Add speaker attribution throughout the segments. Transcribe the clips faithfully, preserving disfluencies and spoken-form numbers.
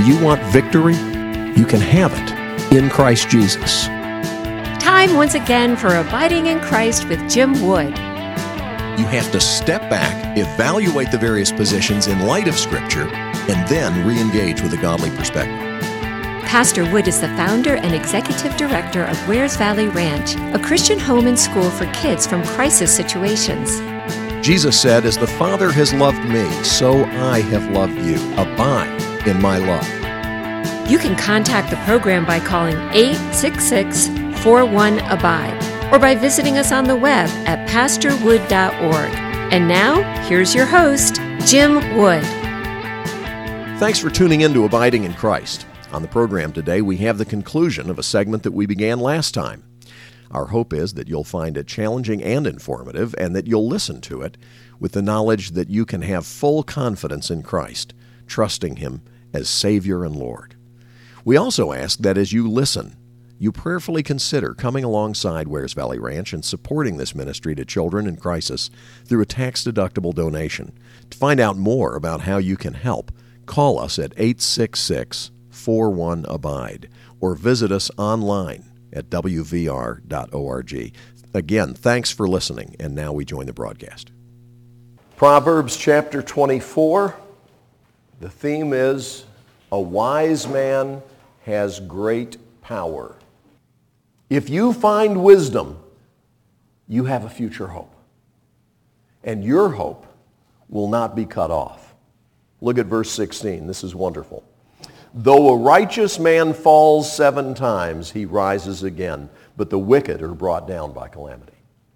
Speaker 1: Do you want victory? You can have it in Christ Jesus.
Speaker 2: Time once again for Abiding in Christ with Jim Wood.
Speaker 1: You have to step back, evaluate the various positions in light of Scripture, and then re-engage with a godly perspective.
Speaker 2: Pastor Wood is the founder and executive director of Wears Valley Ranch, a Christian home and school for kids from crisis situations.
Speaker 1: Jesus said, "As the Father has loved me, so I have loved you. Abide in my love."
Speaker 2: You can contact the program by calling eight six six, four one, ABIDE or by visiting us on the web at pastor wood dot org. And now, here's your host, Jim Wood.
Speaker 1: Thanks for tuning in to Abiding in Christ. On the program today, we have the conclusion of a segment that we began last time. Our hope is that you'll find it challenging and informative, and that you'll listen to it with the knowledge that you can have full confidence in Christ, trusting Him as Savior and Lord. We also ask that as you listen, you prayerfully consider coming alongside Wears Valley Ranch and supporting this ministry to children in crisis through a tax-deductible donation. To find out more about how you can help, call us at eight six six, four one, ABIDE or visit us online at w v r dot org. Again, thanks for listening, and now we join the broadcast. Proverbs chapter twenty-four. The theme is, a wise man has great power. If you find wisdom, you have a future hope. And your hope will not be cut off. Look at verse sixteen. This is wonderful. Though a righteous man falls seven times, he rises again, but the wicked are brought down by calamity.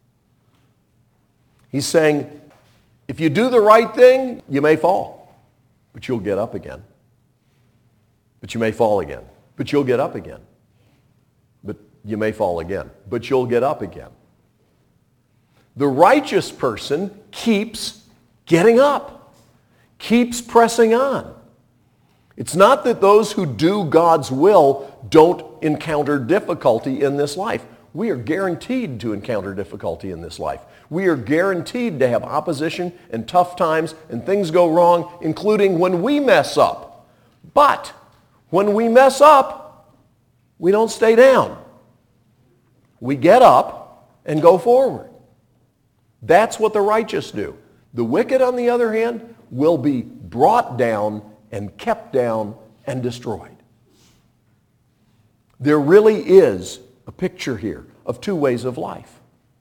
Speaker 1: He's saying, if you do the right thing, you may fall, but you'll get up again. But you may fall again, but you'll get up again. But you may fall again, but you'll get up again. The righteous person keeps getting up, keeps pressing on. It's not that those who do God's will don't encounter difficulty in this life. We are guaranteed to encounter difficulty in this life. We are guaranteed to have opposition and tough times and things go wrong, including when we mess up. But when we mess up, we don't stay down. We get up and go forward. That's what the righteous do. The wicked, on the other hand, will be brought down and kept down and destroyed. There really is a picture here of two ways of life.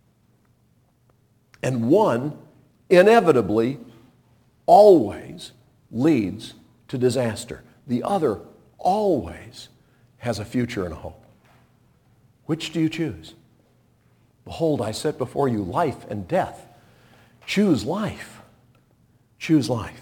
Speaker 1: And one inevitably always leads to disaster. The other always has a future and a hope. Which do you choose? Behold, I set before you life and death. Choose life. Choose life.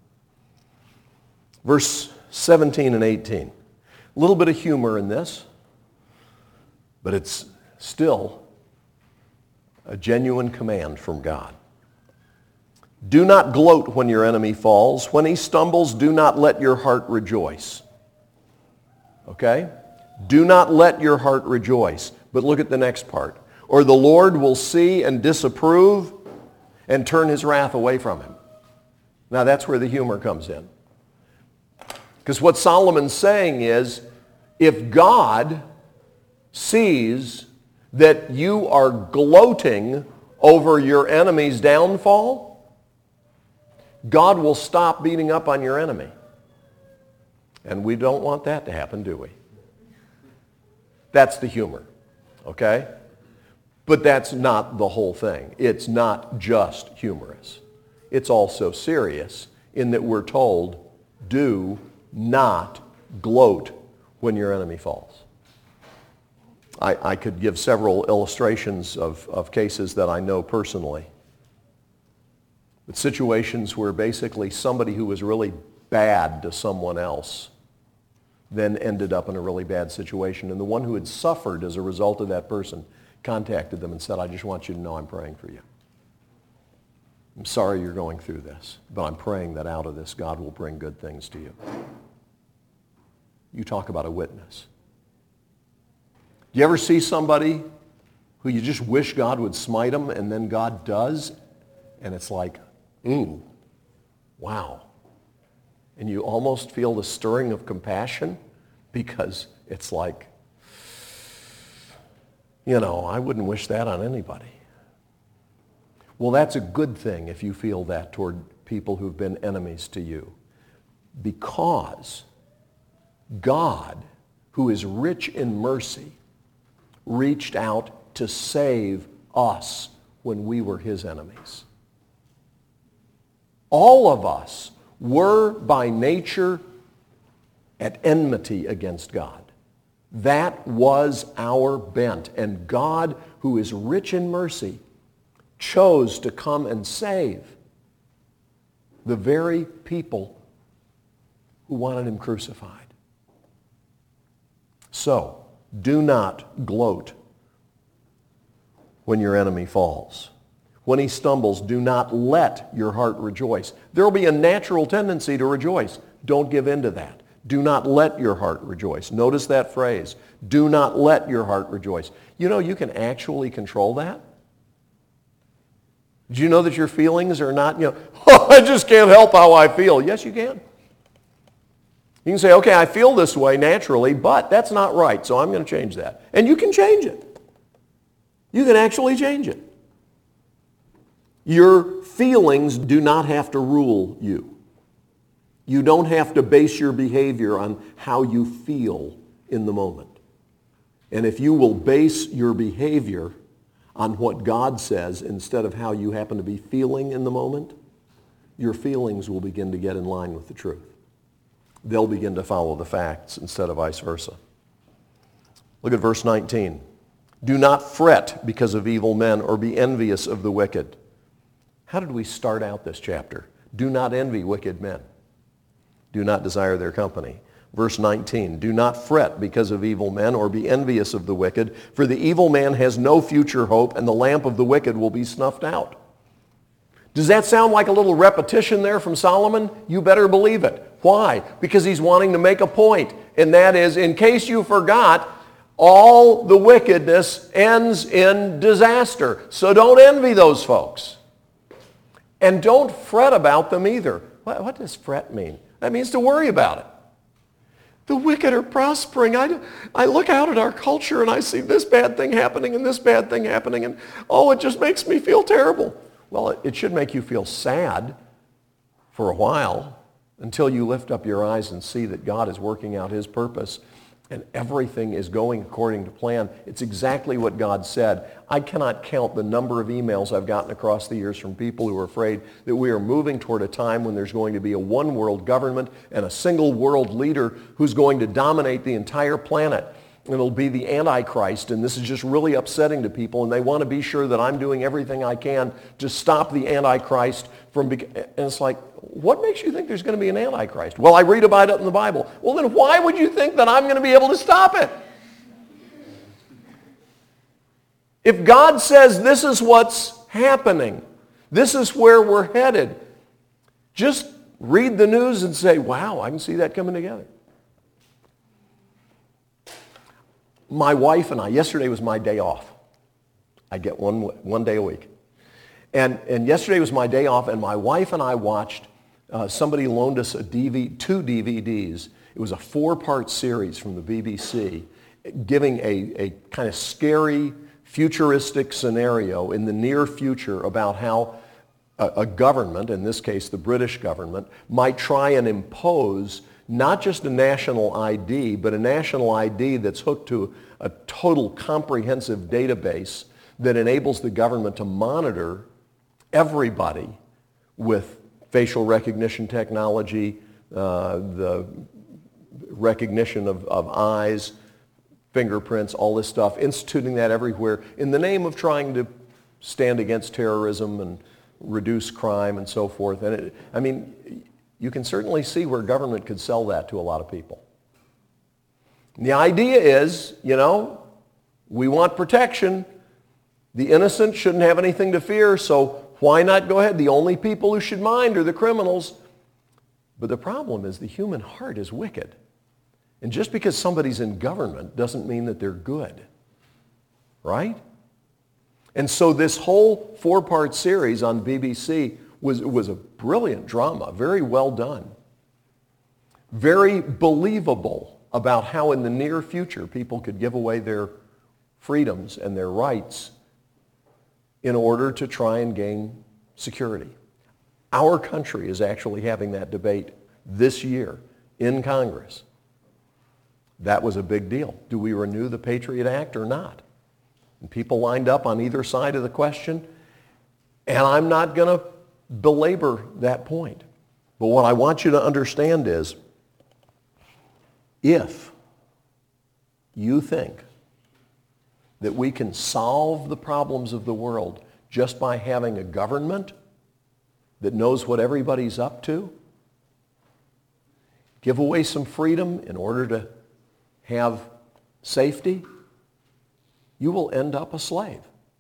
Speaker 1: Verse seventeen and eighteen. A little bit of humor in this, but it's still a genuine command from God. Do not gloat when your enemy falls. When he stumbles, do not let your heart rejoice. Okay? Do not let your heart rejoice. But look at the next part. Or the Lord will see and disapprove and turn his wrath away from him. Now that's where the humor comes in. Because what Solomon's saying is, if God sees that you are gloating over your enemy's downfall, God will stop beating up on your enemy. And we don't want that to happen, do we? That's the humor, okay? But that's not the whole thing. It's not just humorous. It's also serious in that we're told, do not gloat when your enemy falls. I, I could give several illustrations of, of cases that I know personally. But situations where basically somebody who was really bad to someone else then ended up in a really bad situation. And the one who had suffered as a result of that person contacted them and said, I just want you to know I'm praying for you. I'm sorry you're going through this, but I'm praying that out of this God will bring good things to you. You talk about a witness. Do you ever see somebody who you just wish God would smite them and then God does? And it's like, ooh, wow. And you almost feel the stirring of compassion because it's like, you know, I wouldn't wish that on anybody. Well, that's a good thing if you feel that toward people who've been enemies to you. Because God, who is rich in mercy, reached out to save us when we were his enemies. All of us were by nature at enmity against God. That was our bent. And God, who is rich in mercy, chose to come and save the very people who wanted him crucified. So, do not gloat when your enemy falls. When he stumbles, do not let your heart rejoice. There will be a natural tendency to rejoice. Don't give in to that. Do not let your heart rejoice. Notice that phrase. Do not let your heart rejoice. You know, you can actually control that. Do you know that your feelings are not, you know, oh, I just can't help how I feel. Yes, you can. You can say, okay, I feel this way naturally, but that's not right, so I'm going to change that. And you can change it. You can actually change it. Your feelings do not have to rule you. You don't have to base your behavior on how you feel in the moment. And if you will base your behavior on what God says instead of how you happen to be feeling in the moment, your feelings will begin to get in line with the truth. They'll begin to follow the facts instead of vice versa. Look at verse nineteen. Do not fret because of evil men or be envious of the wicked. How did we start out this chapter? Do not envy wicked men. Do not desire their company. Verse nineteen, do not fret because of evil men or be envious of the wicked, for the evil man has no future hope, and the lamp of the wicked will be snuffed out. Does that sound like a little repetition there from Solomon? You better believe it. Why? Because he's wanting to make a point, and that is, in case you forgot, all the wickedness ends in disaster. So don't envy those folks. And don't fret about them either. What, what does fret mean? That means to worry about it. The wicked are prospering. I, I look out at our culture and I see this bad thing happening and this bad thing happening, and oh, it just makes me feel terrible. Well, it, it should make you feel sad for a while until you lift up your eyes and see that God is working out his purpose and everything is going according to plan. It's exactly what God said. I cannot count the number of emails I've gotten across the years from people who are afraid that we are moving toward a time when there's going to be a one world government and a single world leader who's going to dominate the entire planet. And it'll be the Antichrist, and this is just really upsetting to people, and they want to be sure that I'm doing everything I can to stop the Antichrist from, be- and it's like, what makes you think there's going to be an Antichrist? Well, I read about it in the Bible. Well, then why would you think that I'm going to be able to stop it? If God says this is what's happening, this is where we're headed, just read the news and say, wow, I can see that coming together. My wife and I, yesterday was my day off. I get one, one day a week. And, and yesterday was my day off, and my wife and I watched, uh, somebody loaned us a D V D, two D V Ds. It was a four-part series from the B B C giving a, a kind of scary, futuristic scenario in the near future about how a, a government, in this case the British government, might try and impose not just a national I D, but a national I D that's hooked to a total comprehensive database that enables the government to monitor everybody with facial recognition technology, uh, the recognition of, of eyes, fingerprints, all this stuff, instituting that everywhere in the name of trying to stand against terrorism and reduce crime and so forth. And it, I mean, you can certainly see where government could sell that to a lot of people. And the idea is, you know, we want protection. The innocent shouldn't have anything to fear, so why not go ahead? The only people who should mind are the criminals. But the problem is the human heart is wicked. And just because somebody's in government doesn't mean that they're good. Right? And so this whole four-part series on B B C was, was a brilliant drama, very well done. very believable about how in the near future people could give away their freedoms and their rights in order to try and gain security. Our country is actually having that debate this year in Congress. That was a big deal. Do we renew the Patriot Act or not? And people lined up on either side of the question, and I'm not going to belabor that point. But what I want you to understand is, if you think that we can solve the problems of the world just by having a government that knows what everybody's up to, give away some freedom in order to have safety, you will end up a slave.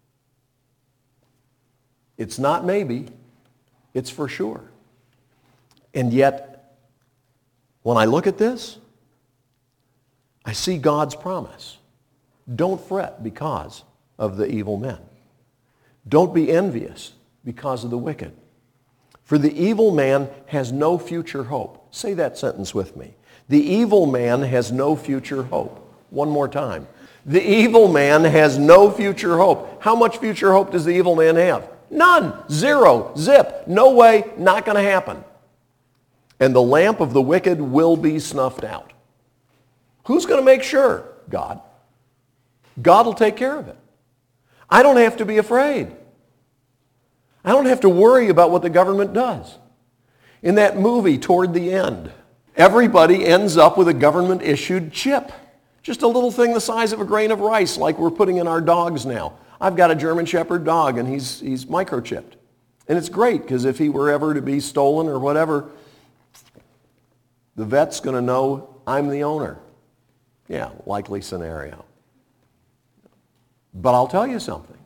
Speaker 1: It's not maybe, it's for sure. And yet, when I look at this, I see God's promise. Don't fret because of the evil men. Don't be envious because of the wicked. For the evil man has no future hope. Say that sentence with me. The evil man has no future hope. One more time. The evil man has no future hope. How much future hope does the evil man have? None. Zero. Zip. No way. Not going to happen. And the lamp of the wicked will be snuffed out. Who's going to make sure? God. God will take care of it. I don't have to be afraid. I don't have to worry about what the government does. In that movie, toward the end, everybody ends up with a government-issued chip. Just a little thing the size of a grain of rice, like we're putting in our dogs now. I've got a German Shepherd dog, and he's, he's microchipped. And it's great, because if he were ever to be stolen or whatever, the vet's going to know I'm the owner. Yeah, likely scenario. But I'll tell you something.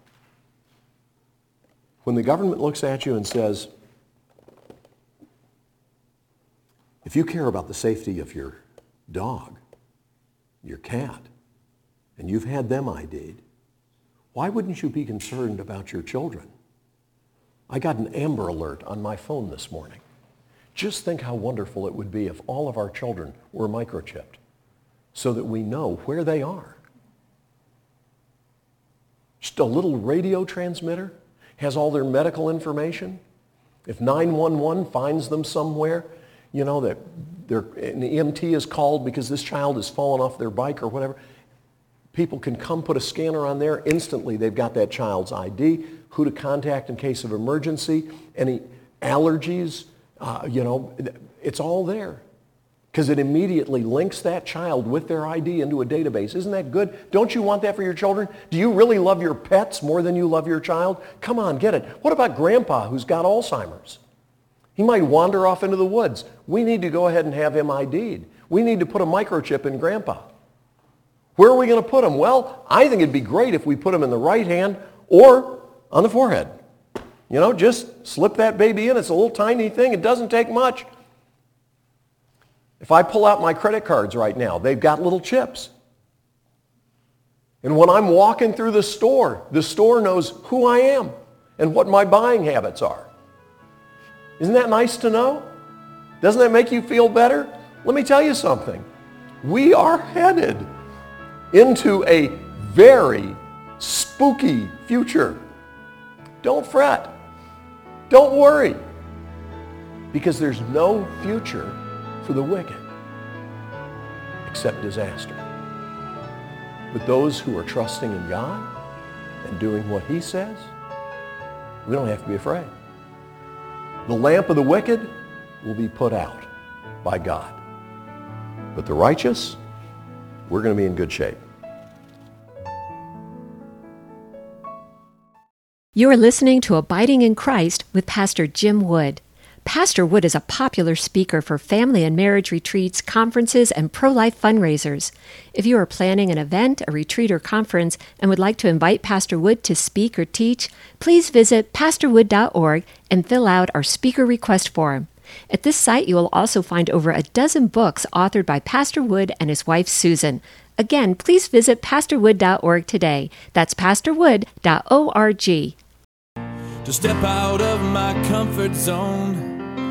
Speaker 1: When the government looks at you and says, if you care about the safety of your dog, your cat, and you've had them I D'd, why wouldn't you be concerned about your children? I got an Amber Alert on my phone this morning. Just think how wonderful it would be if all of our children were microchipped so that we know where they are. Just a little radio transmitter has all their medical information. If nine one one finds them somewhere, you know, that they're, an E M T is called because this child has fallen off their bike or whatever, people can come put a scanner on there. Instantly, they've got that child's I D, who to contact in case of emergency, any allergies, uh, you know, it's all there. Because it immediately links that child with their I D into a database. Isn't that good? Don't you want that for your children? Do you really love your pets more than you love your child? Come on, get it. What about Grandpa who's got Alzheimer's? He might wander off into the woods. We need to go ahead and have him I D'd. We need to put a microchip in Grandpa. Where are we going to put him? Well, I think it'd be great if we put him in the right hand or on the forehead. You know, just slip that baby in. It's a little tiny thing. It doesn't take much. If I pull out my credit cards right now, they've got little chips. And when I'm walking through the store, the store knows who I am and what my buying habits are. Isn't that nice to know? Doesn't that make you feel better? Let me tell you something. We are headed into a very spooky future. Don't fret. Don't worry. Because there's no future for the wicked except disaster. But those who are trusting in God and doing what He says, we don't have to be afraid. The lamp of the wicked will be put out by God. But the righteous, we're going to be in good shape.
Speaker 2: You are listening to Abiding in Christ with Pastor Jim Wood. Pastor Wood is a popular speaker for family and marriage retreats, conferences, and pro-life fundraisers. If you are planning an event, a retreat, or conference and would like to invite Pastor Wood to speak or teach, please visit pastor wood dot org and fill out our speaker request form. At this site, you will also find over a dozen books authored by Pastor Wood and his wife, Susan. Again, please visit pastor wood dot org today. That's pastor wood dot org.
Speaker 3: To step out of my comfort zone,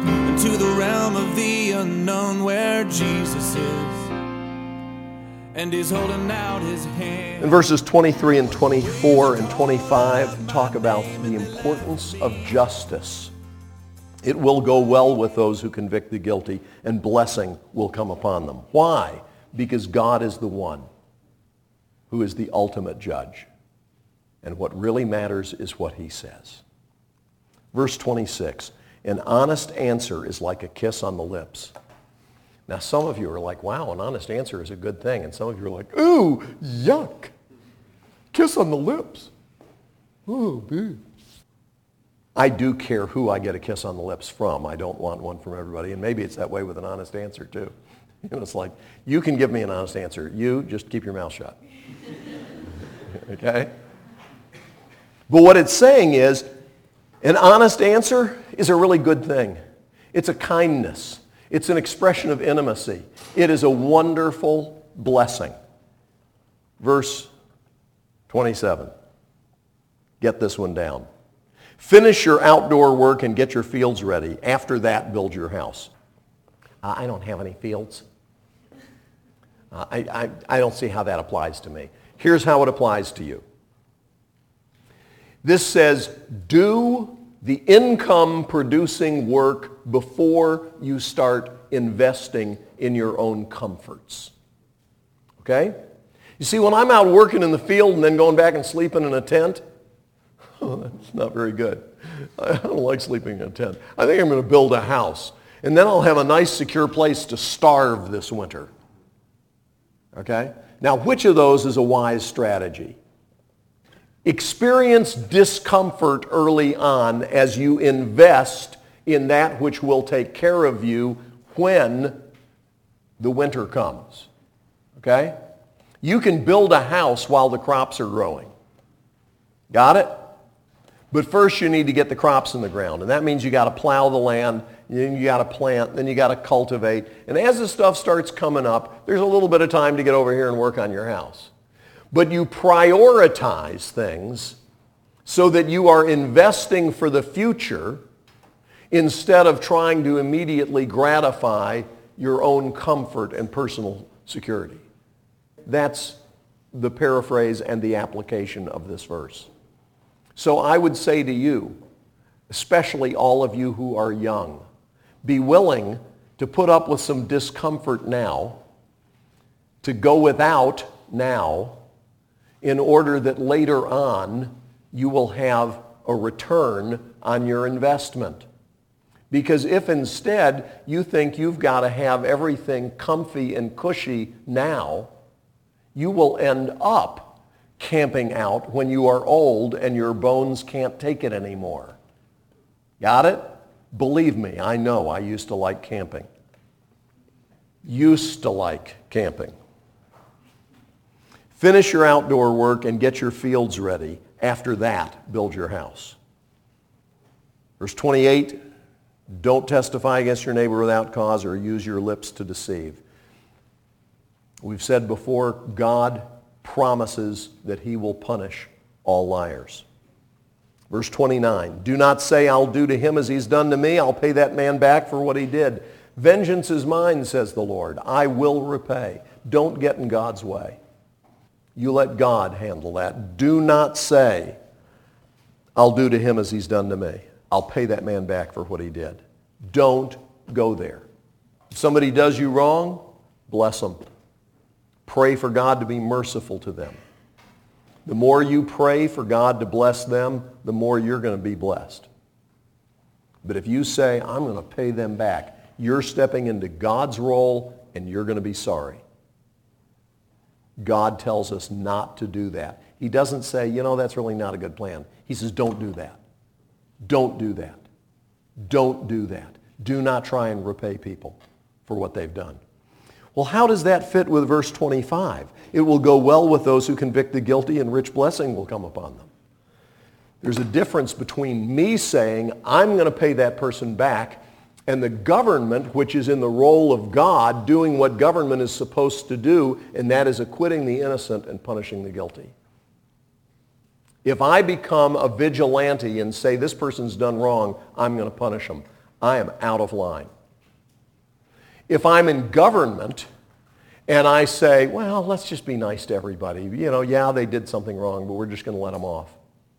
Speaker 3: into the realm of the unknown where Jesus is, and he's holding out his hand.
Speaker 1: In verses twenty-three and twenty-four and twenty-five, talk about the importance of justice. It will go well with those who convict the guilty, and blessing will come upon them. Why? Because God is the one who is the ultimate judge. And what really matters is what he says. Verse twenty-six, an honest answer is like a kiss on the lips. Now some of you are like, wow, an honest answer is a good thing. And some of you are like, ooh, yuck. Kiss on the lips. Oh, boo. I do care who I get a kiss on the lips from. I don't want one from everybody. And maybe it's that way with an honest answer too. You know, it's like, you can give me an honest answer. You just keep your mouth shut. Okay? But what it's saying is, an honest answer is a really good thing. It's a kindness. It's an expression of intimacy. It is a wonderful blessing. Verse twenty-seven. Get this one down. Finish your outdoor work and get your fields ready. After that, build your house. Uh, I don't have any fields. Uh, I, I, I don't see how that applies to me. Here's how it applies to you. This says, do the income-producing work before you start investing in your own comforts. Okay? You see, when I'm out working in the field and then going back and sleeping in a tent, oh, that's not very good. I don't like sleeping in a tent. I think I'm going to build a house. And then I'll have a nice, secure place to starve this winter. Okay? Now, which of those is a wise strategy? Experience discomfort early on as you invest in that which will take care of you when the winter comes. Okay? You can build a house while the crops are growing. Got it? But first you need to get the crops in the ground. And that means you got to plow the land, then you got to plant, then you got to cultivate. And as the stuff starts coming up, there's a little bit of time to get over here and work on your house. But you prioritize things so that you are investing for the future instead of trying to immediately gratify your own comfort and personal security. That's the paraphrase and the application of this verse. So I would say to you, especially all of you who are young, be willing to put up with some discomfort now, to go without now, in order that later on you will have a return on your investment. Because if instead you think you've got to have everything comfy and cushy now, you will end up camping out when you are old and your bones can't take it anymore. Got it? Believe me, I know. I used to like camping. Used to like camping. Finish your outdoor work and get your fields ready. After that, build your house. Verse twenty-eight, don't testify against your neighbor without cause or use your lips to deceive. We've said before, God promises that he will punish all liars. Verse twenty-nine, do not say, I'll do to him as he's done to me. I'll pay that man back for what he did. Vengeance is mine, says the Lord. I will repay. Don't get in God's way. You let God handle that. Do not say, I'll do to him as he's done to me. I'll pay that man back for what he did. Don't go there. If somebody does you wrong, bless them. Pray for God to be merciful to them. The more you pray for God to bless them, the more you're going to be blessed. But if you say, I'm going to pay them back, you're stepping into God's role and you're going to be sorry. God tells us not to do that. He doesn't say, you know, that's really not a good plan. He says, don't do that. Don't do that. Don't do that. Do not try and repay people for what they've done. Well, how does that fit with verse twenty-five? It will go well with those who convict the guilty, and rich blessing will come upon them. There's a difference between me saying, I'm going to pay that person back, and the government, which is in the role of God, doing what government is supposed to do, and that is acquitting the innocent and punishing the guilty. If I become a vigilante and say, this person's done wrong, I'm going to punish them, I am out of line. If I'm in government and I say, well, let's just be nice to everybody. You know, yeah, they did something wrong, but we're just going to let them off.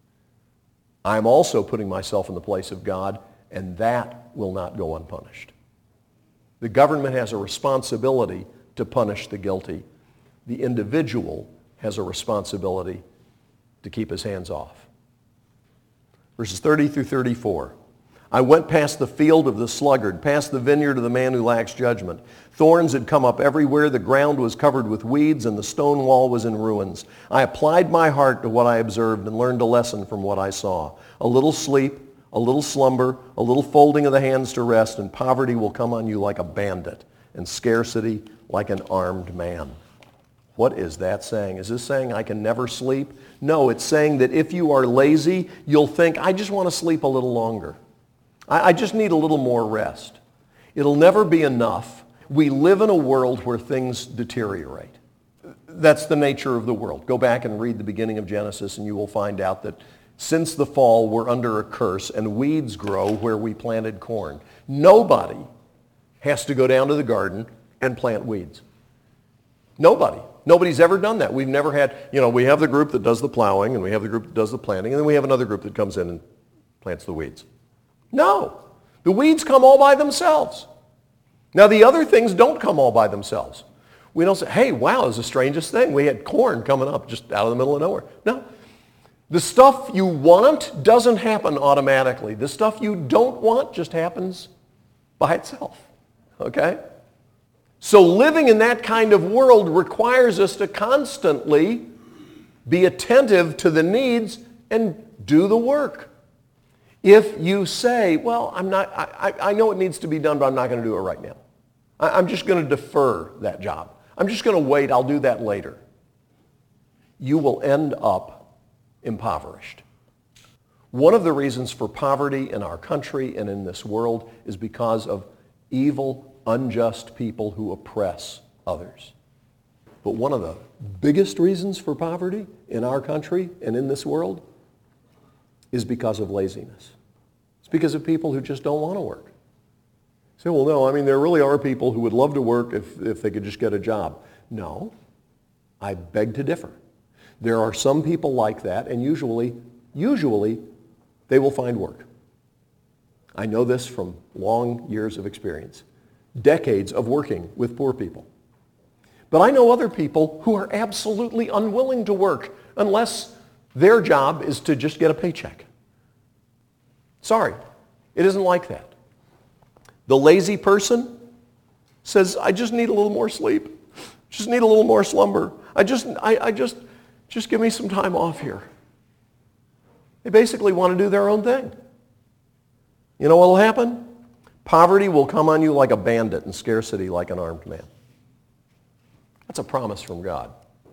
Speaker 1: I'm also putting myself in the place of God, and that will not go unpunished. The government has a responsibility to punish the guilty. The individual has a responsibility to keep his hands off. Verses thirty through thirty-four. I went past the field of the sluggard, past the vineyard of the man who lacks judgment. Thorns had come up everywhere. The ground was covered with weeds, and the stone wall was in ruins. I applied my heart to what I observed and learned a lesson from what I saw. A little sleep, a little slumber, a little folding of the hands to rest, and poverty will come on you like a bandit, and scarcity like an armed man. What is that saying? Is this saying I can never sleep? No, it's saying that if you are lazy, you'll think, I just want to sleep a little longer. I, I just need a little more rest. It'll never be enough. We live in a world where things deteriorate. That's the nature of the world. Go back and read the beginning of Genesis and you will find out that since the fall, we're under a curse and weeds grow where we planted corn. Nobody has to go down to the garden and plant weeds. Nobody. Nobody's ever done that. We've never had, you know, we have the group that does the plowing and we have the group that does the planting and then we have another group that comes in and plants the weeds. No. The weeds come all by themselves. Now the other things don't come all by themselves. We don't say, hey, wow, it's the strangest thing. We had corn coming up just out of the middle of nowhere. No. The stuff you want doesn't happen automatically. The stuff you don't want just happens by itself. Okay? So living in that kind of world requires us to constantly be attentive to the needs and do the work. If you say, well, I'm not, I, I know it needs to be done, but I'm not going to do it right now. I, I'm just going to defer that job. I'm just going to wait. I'll do that later. You will end up impoverished. One of the reasons for poverty in our country and in this world is because of evil, unjust people who oppress others. But one of the biggest reasons for poverty in our country and in this world is because of laziness. It's because of people who just don't want to work. You say, well, no, I mean, there really are people who would love to work if, if they could just get a job. No, I beg to differ. There are some people like that, and usually, usually, they will find work. I know this from long years of experience, decades of working with poor people. But I know other people who are absolutely unwilling to work unless their job is to just get a paycheck. Sorry, it isn't like that. The lazy person says, I just need a little more sleep. Just need a little more slumber. I just, I, I just, just give me some time off here. They basically want to do their own thing. You know what will happen? Poverty will come on you like a bandit and scarcity like an armed man. That's a promise from God.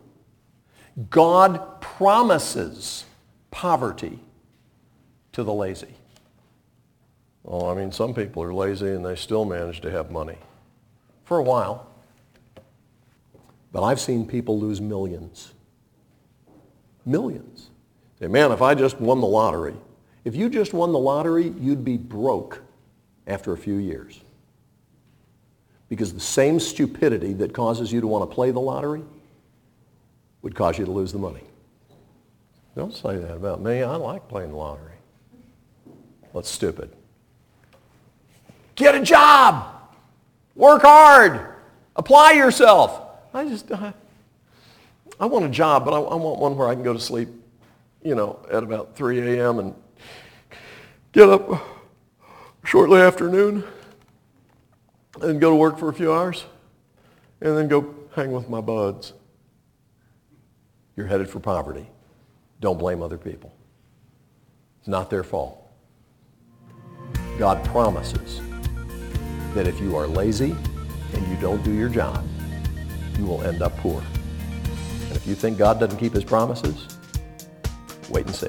Speaker 1: God promises poverty to the lazy. Oh, I mean, some people are lazy and they still manage to have money. For a while. But I've seen people lose millions. Millions. Say, man, if I just won the lottery. If you just won the lottery, you'd be broke after a few years. Because the same stupidity that causes you to want to play the lottery would cause you to lose the money. Don't say that about me. I like playing the lottery. That's stupid. Get a job. Work hard. Apply yourself. I just, I, I want a job, but I, I want one where I can go to sleep, you know, at about three a.m. and get up shortly after noon and go to work for a few hours and then go hang with my buds. You're headed for poverty. Don't blame other people. It's not their fault. God promises that if you are lazy and you don't do your job, you will end up poor. And if you think God doesn't keep his promises, wait and see.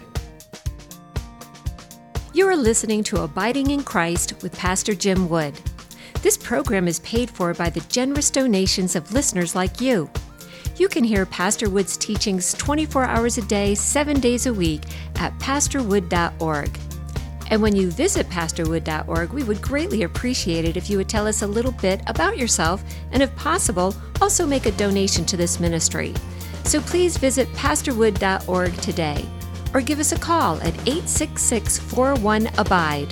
Speaker 2: You are listening to Abiding in Christ with Pastor Jim Wood. This program is paid for by the generous donations of listeners like you. You can hear Pastor Wood's teachings twenty-four hours a day, seven days a week at pastor wood dot org. And when you visit pastor wood dot org, we would greatly appreciate it if you would tell us a little bit about yourself and, if possible, also make a donation to this ministry. So please visit pastor wood dot org today or give us a call at eight six six, four one, ABIDE.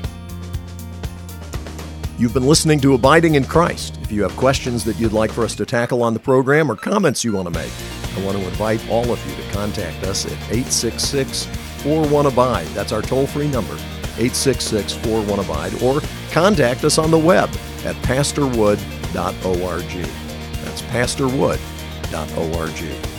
Speaker 1: You've been listening to Abiding in Christ. If you have questions that you'd like for us to tackle on the program or comments you want to make, I want to invite all of you to contact us at eight six six, four one, ABIDE. That's our toll-free number, eight six six, four one, ABIDE, or contact us on the web at pastor wood dot org. That's pastor wood dot org.